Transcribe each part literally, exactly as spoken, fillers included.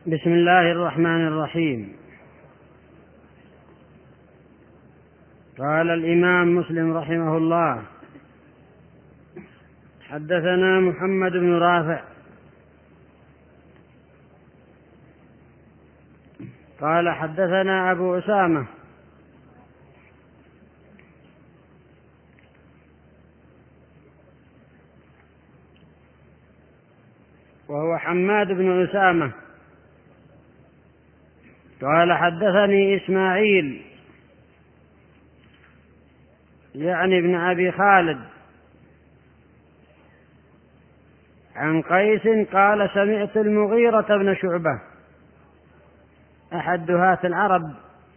بسم الله الرحمن الرحيم. قال الإمام مسلم رحمه الله: حدثنا محمد بن رافع قال حدثنا أبو أسامة وهو حماد بن أسامة قال حدثني إسماعيل يعني ابن أبي خالد عن قيس قال سمعت المغيرة بن شعبة أحد دهاة العرب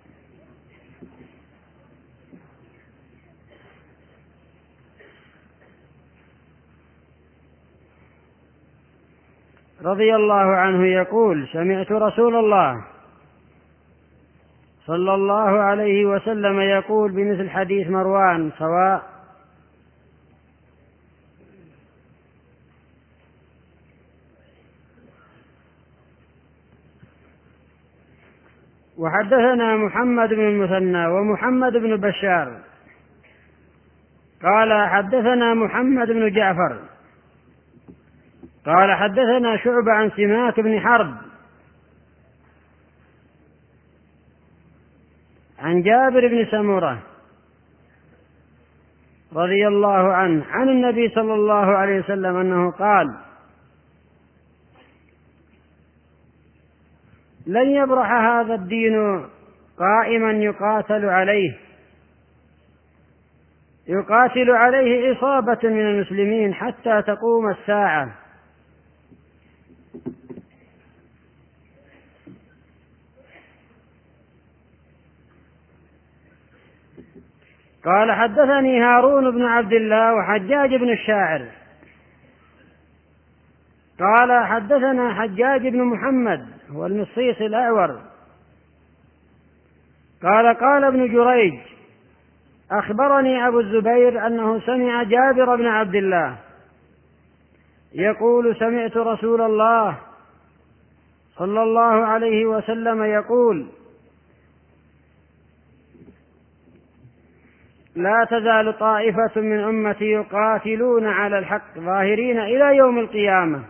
رضي الله عنه يقول: سمعت رسول الله صلى الله عليه وسلم يقول بمثل حديث مروان سواء. وحدثنا محمد بن المثنى ومحمد بن بشار قال حدثنا محمد بن جعفر قال حدثنا شعبة عن سماك بن حرب عن جابر بن سمرة رضي الله عنه عن النبي صلى الله عليه وسلم أنه قال: لن يبرح هذا الدين قائما يقاتل عليه يقاتل عليه عصابة من المسلمين حتى تقوم الساعة. قال حدثني هارون بن عبد الله وحجاج بن الشاعر قال حدثنا حجاج بن محمد هو المصيص الأعور قال قال ابن جريج: أخبرني أبو الزبير أنه سمع جابر بن عبد الله يقول: سمعت رسول الله صلى الله عليه وسلم يقول: لا تزال طائفة من أمتي يقاتلون على الحق ظاهرين إلى يوم القيامة.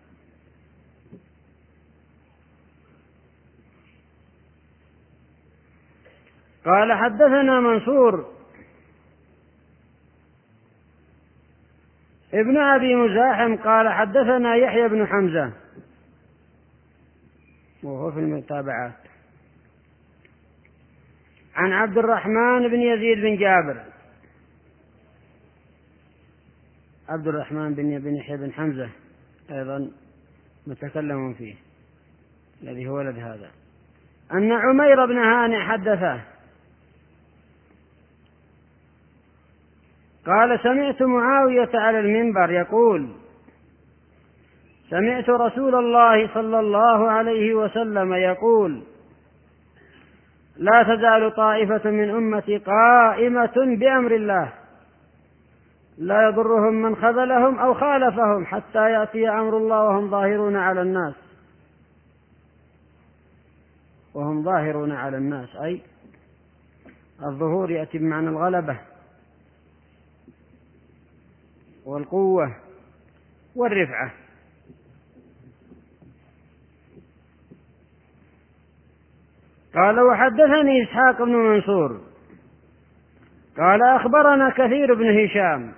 قال حدثنا منصور ابن أبي مزاحم قال حدثنا يحيى بن حمزة وهو في المتابعات عن عبد الرحمن بن يزيد بن جابر. عبد الرحمن بن يحيى بن حمزة أيضا متكلم فيه الذي هو ولد هذا، أن عمير بن هانئ حدثه قال: سمعت معاوية على المنبر يقول: سمعت رسول الله صلى الله عليه وسلم يقول: لا تزال طائفة من أمتي قائمة بأمر الله لا يضرهم من خذلهم أو خالفهم حتى يأتي أمر الله وهم ظاهرون على الناس. وهم ظاهرون على الناس أي الظهور يأتي بمعنى الغلبة والقوة والرفعة. قال وحدثني إسحاق بن منصور قال أخبرنا كثير بن هشام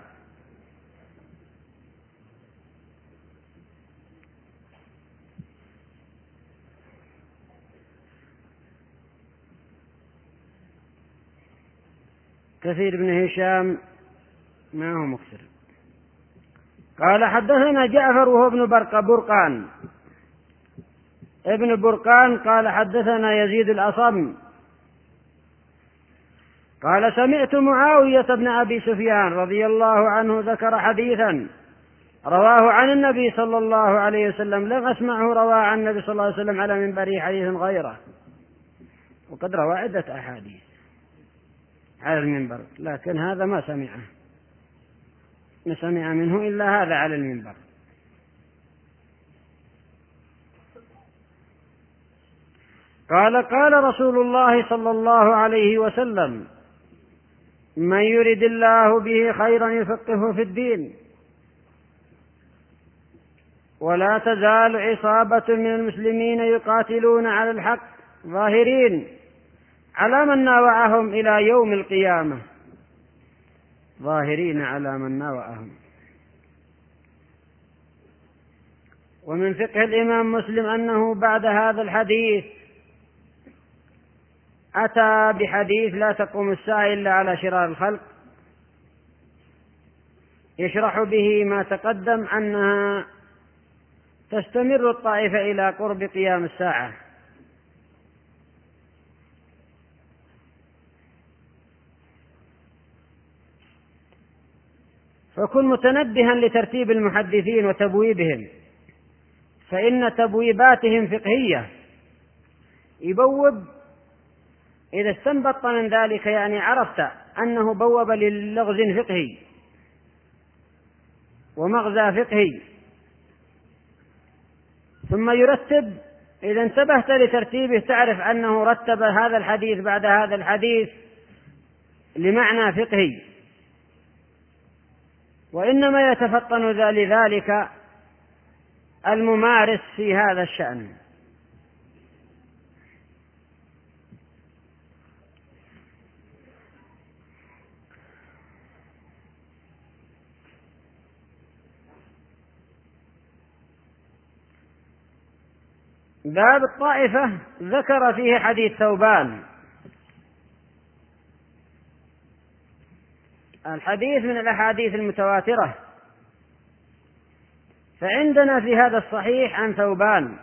كثير بن هشام ما هو مكثر. قال حدثنا جعفر وهو ابن برقان ابن برقان قال حدثنا يزيد الأصم قال سمعت معاوية بن أبي سفيان رضي الله عنه ذكر حديثا رواه عن النبي صلى الله عليه وسلم لم أسمعه رواه عن النبي صلى الله عليه وسلم على منبره حديث غيره، وقد روى عدة أحاديث على المنبر لكن هذا ما سمعه ما سمع منه إلا هذا على المنبر. قال قال رسول الله صلى الله عليه وسلم: من يرد الله به خيرا يفقهه في الدين. ولا تزال عصابة من المسلمين يقاتلون على الحق ظاهرين على من ناوعهم إلى يوم القيامة. ظاهرين على من ناوعهم. ومن فقه الإمام مسلم أنه بعد هذا الحديث أتى بحديث لا تقوم الساعة إلا على شرار الخلق، يشرح به ما تقدم أنها تستمر الطائفة إلى قرب قيام الساعة. فكن متنبها لترتيب المحدثين وتبويبهم، فإن تبويباتهم فقهية. يبوب إذا استنبط من ذلك يعني عرفت أنه بوب للغز فقهي ومغزى فقهي. ثم يرتب، إذا انتبهت لترتيبه تعرف أنه رتب هذا الحديث بعد هذا الحديث لمعنى فقهي. وإنما يتفطن لذلك الممارس في هذا الشأن. باب الطائفة ذكر فيه حديث ثوبان. الحديث من الأحاديث المتواترة، فعندنا في هذا الصحيح عن ثوبان،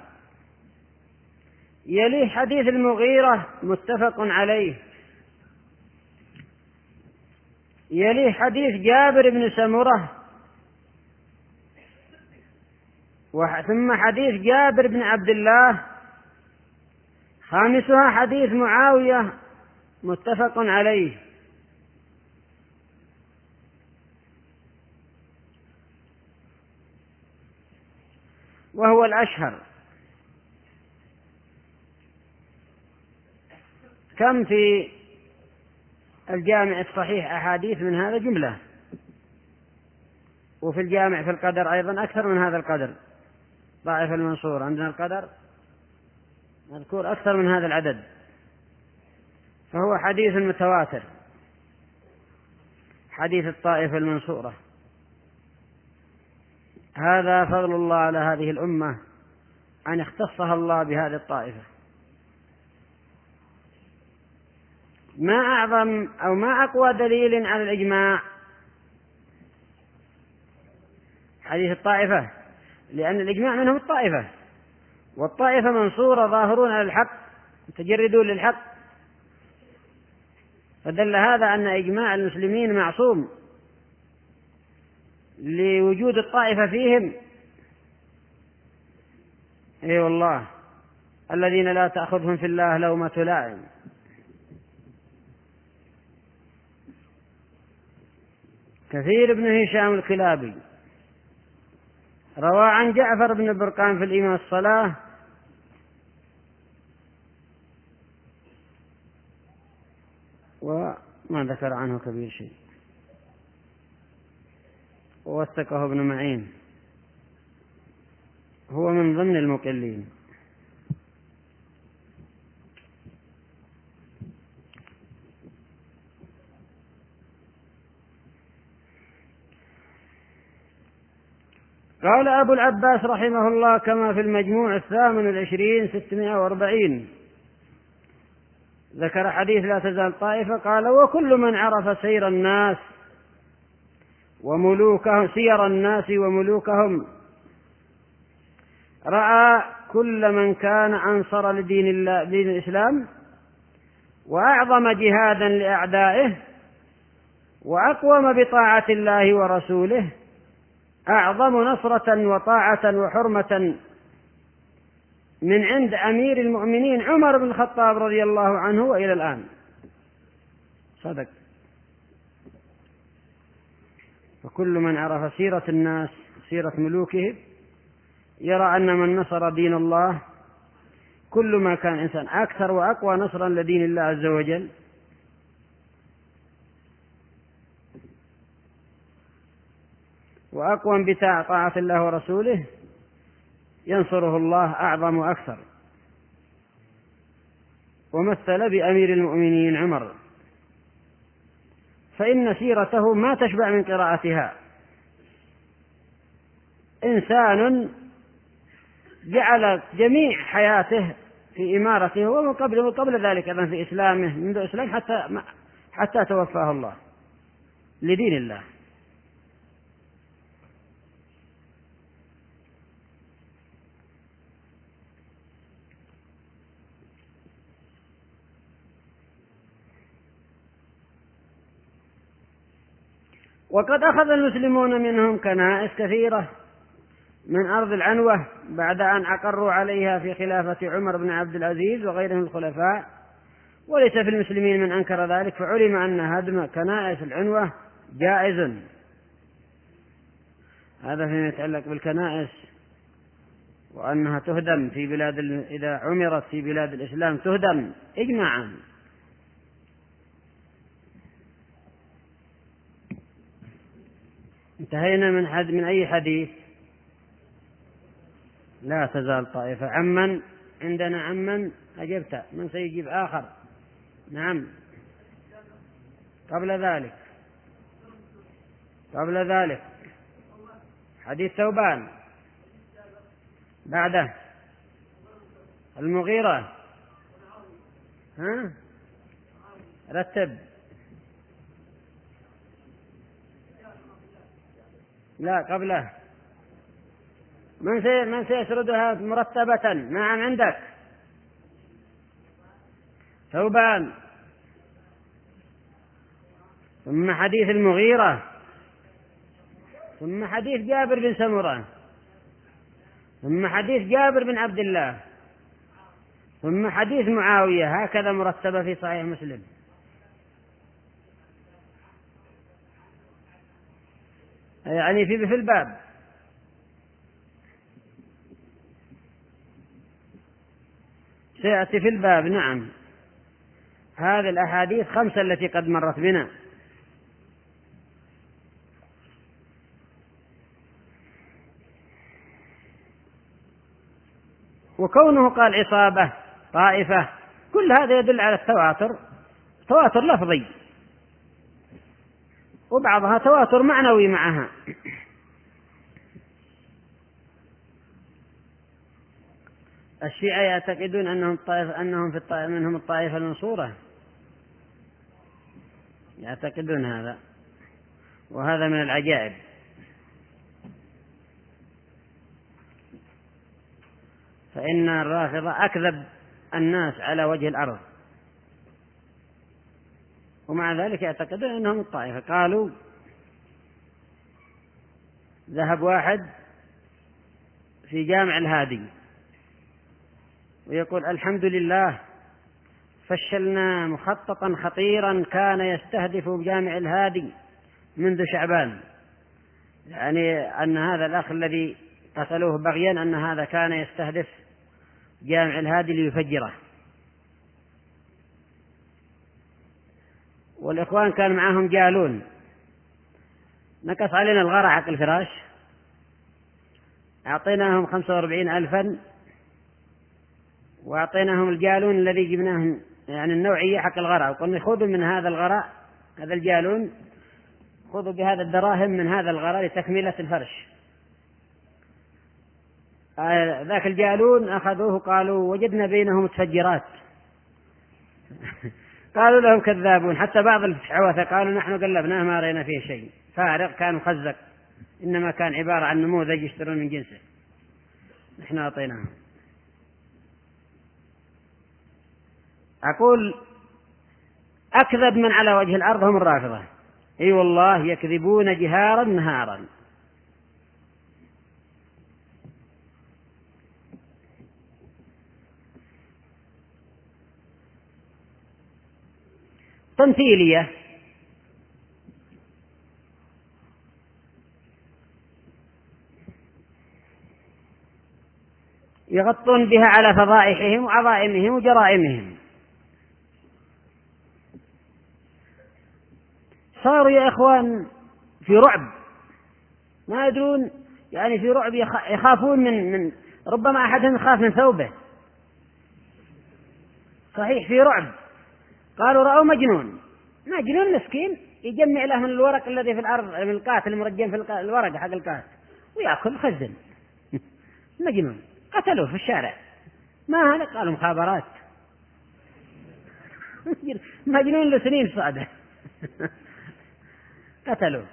يليه حديث المغيرة متفق عليه، يليه حديث جابر بن سمرة، ثم حديث جابر بن عبد الله، خامسها حديث معاوية متفق عليه. وهو الأشهر. كم في الجامع الصحيح أحاديث من هذا جملة، وفي الجامع في القدر أيضا أكثر من هذا القدر. ضعيف المنصور عندنا القدر مذكور أكثر من هذا العدد، فهو حديث متواتر، حديث الطائفة المنصورة. هذا فضل الله على هذه الأمة أن اختصها الله بهذه الطائفة. ما أعظم أو ما أقوى دليل على الإجماع حديث الطائفة، لأن الإجماع منهم الطائفة، والطائفة منصورة ظاهرون على الحق متجردون للحق، فدل هذا أن إجماع المسلمين معصوم لوجود الطائفة فيهم. اي والله، الذين لا تأخذهم في الله لومة لائم. كثير بن هشام الكلابي روى عن جعفر بن برقان في الإمام الصلاة وما ذكر عنه كبير شيء، ووثقه ابن معين، هو من ضمن المقلين. قال أبو العباس رحمه الله كما في المجموع الثامن العشرين ستمائة وأربعين، ذكر حديث لا تزال طائفة، قال: وكل من عرف سير الناس وملوكهم سير الناس وملوكهم رأى كل من كان أنصر لدين الله دين الإسلام وأعظم جهادا لأعدائه وأقوم بطاعة الله ورسوله أعظم نصرة وطاعة وحرمة من عند أمير المؤمنين عمر بن الخطاب رضي الله عنه وإلى الآن. صدق. فكل من عرف سيرة الناس سيرة ملوكه يرى أن من نصر دين الله كل ما كان إنسان أكثر وأقوى نصرا لدين الله عز وجل وأقوى بطاعة الله ورسوله ينصره الله أعظم وأكثر. ومثل بأمير المؤمنين عمر، فإن سيرته ما تشبع من قراءتها. إنسان جعل جميع حياته في إمارته، ومن قبل وقبل ذلك أيضا في إسلامه منذ إسلام حتى حتى توفاه الله لدين الله. وقد أخذ المسلمون منهم كنائس كثيرة من أرض العنوة بعد أن أقروا عليها في خلافة عمر بن عبد العزيز وغيرهم الخلفاء، وليس في المسلمين من أنكر ذلك، فعلم أن هدم كنائس العنوة جائز. هذا فيما يتعلق بالكنائس، وأنها تهدم في بلاد إذا عمرت في بلاد الإسلام تهدم إجماعا. انتهينا من حد من أي حديث؟ لا تزال طائفة. عمن عندنا عمن أجبت، من سيجيب آخر؟ نعم. قبل ذلك قبل ذلك حديث ثوبان، بعده المغيرة. ها رتب. لا قبله. من سي من سيسردها مرتبة؟ نعم عندك ثوبان، ثم حديث المغيرة، ثم حديث جابر بن سمرة، ثم حديث جابر بن عبد الله، ثم حديث معاوية، هكذا مرتبة في صحيح مسلم. يعني في في الباب. سيأتي في الباب. نعم. هذه الأحاديث خمسة التي قد مرت بنا. وكونه قال عصابة طائفة، كل هذا يدل على التواتر، تواتر لفظي، وبعضها تواتر معنوي معها. الشيعة يعتقدون أنهم الطائفة أنهم في الطائفة منهم الطائفة المنصورة، يعتقدون هذا، وهذا من العجائب. فإن الرافضة أكذب الناس على وجه الأرض، ومع ذلك يعتقدون أنهم الطائفة. قالوا ذهب واحد في جامع الهادي ويقول الحمد لله فشلنا مخططا خطيرا كان يستهدف جامع الهادي منذ شعبان، يعني أن هذا الأخ الذي قتلوه بغيا أن هذا كان يستهدف جامع الهادي ليفجره. والإخوان كان معهم جالون، نقص علينا الغرع حق الفراش، أعطيناهم خمسة وأربعين ألفا، وأعطيناهم الجالون الذي جبناه يعني النوعية حق الغرع، وقلنا خذوا من هذا الغرع هذا الجالون، خذوا بهذا الدراهم من هذا الغرع لتكملة الفرش. آه ذاك الجالون أخذوه، قالوا وجدنا بينهم متفجرات. قالوا لهم كذابون، حتى بعض العوثة قالوا نحن قلبناه ما رأينا فيه شيء، فارغ كان مخزق، إنما كان عبارة عن نموذج يشترون من جنسه، نحن أعطيناهم. أقول أكذب من على وجه الأرض هم الرافضة، أي أيوة والله يكذبون جهارا نهارا. تمثيلية، يغطون بها على فضائحهم وعظائمهم وجرائمهم. صاروا يا إخوان في رعب، ما يدرون، يعني في رعب، يخافون من, من ربما أحدهم يخاف من ثوبه، صحيح في رعب. قالوا رأوا مجنون، مجنون مسكين يجمع له من الورق الذي في الأرض، من القات المرجم في الورق حق القات ويأكل خزن. مجنون، قتلوه في الشارع. ما هذا؟ قالوا مخابرات. مجنون لسنين صعدة. قتلوه.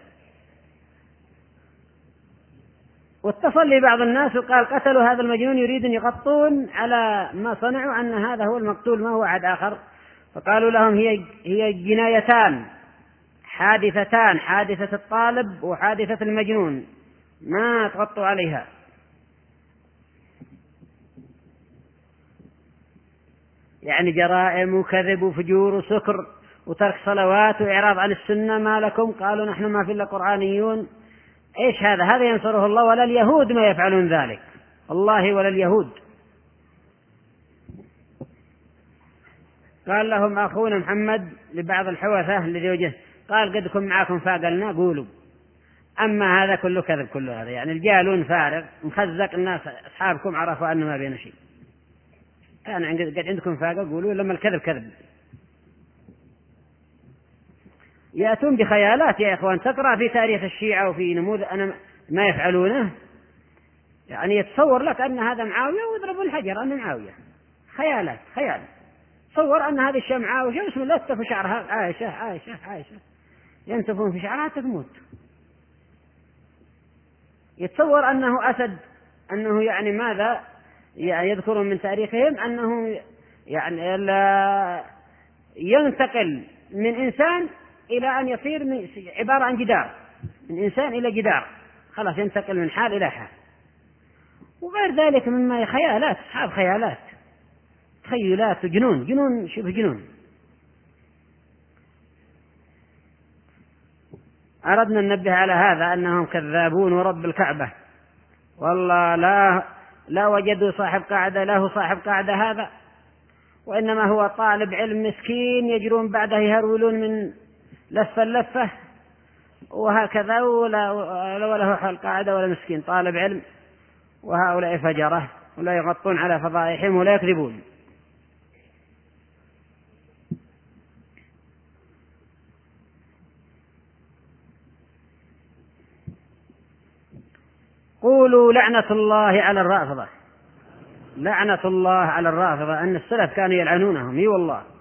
واتصل لي بعض الناس وقال قتلوا هذا المجنون، يريدون يغطون على ما صنعوا أن هذا هو المقتول ما هو أحد آخر. فقالوا لهم هي هي جنايتان حادثتان، حادثة الطالب وحادثة المجنون، ما تغطوا عليها. يعني جرائم وكذب وفجور وسكر وترك صلوات وإعراض عن السنة. ما لكم؟ قالوا نحن ما في إلا قرآنيون. إيش هذا؟ هذا ينصره الله ولا اليهود ما يفعلون ذلك، الله ولا اليهود. قال لهم أخونا محمد لبعض الحوثة الذي وجه، قال قد كن معكم فاقلنا قولوا، أما هذا كله كذب، كله هذا يعني الجالون فارغ مخزق، الناس أصحابكم عرفوا أنه ما بين شيء، كان قد عندكم فاقة قولوا، لما الكذب كذب. يأتون بخيالات يا إخوان، تقرأ في تاريخ الشيعة وفي نموذج أنا ما يفعلونه، يعني يتصور لك أن هذا معاوية ويضرب الحجر أن معاوية، خيالات، خيال. تصور أن هذه الشمعة وشو اسمه لسه في شعرها عائشة عائشة عائشة، ينتفون في شعرها تموت. يتصور أنه أسد، أنه يعني ماذا يذكرون من تاريخهم، أنه يعني لا ينتقل من إنسان إلى أن يصير عبارة عن جدار، من إنسان إلى جدار، خلاص ينتقل من حال إلى حال، وغير ذلك مما خيالات، أصحاب خيالات، تخيلات وجنون، جنون شبه جنون. أردنا ننبه على هذا أنهم كذابون ورب الكعبة، والله لا لا وجدوا صاحب قاعدة له صاحب قاعدة هذا، وإنما هو طالب علم مسكين يجرون بعده يهرولون من لفة لفة وهكذا، ولا ولا هو قاعدة ولا مسكين طالب علم، وهؤلاء فجرة ولا يغطون على فضائحهم ولا يكذبون. قولوا لعنة الله على الرافضة، لعنة الله على الرافضة، أن السلف كانوا يلعنونهم، اي والله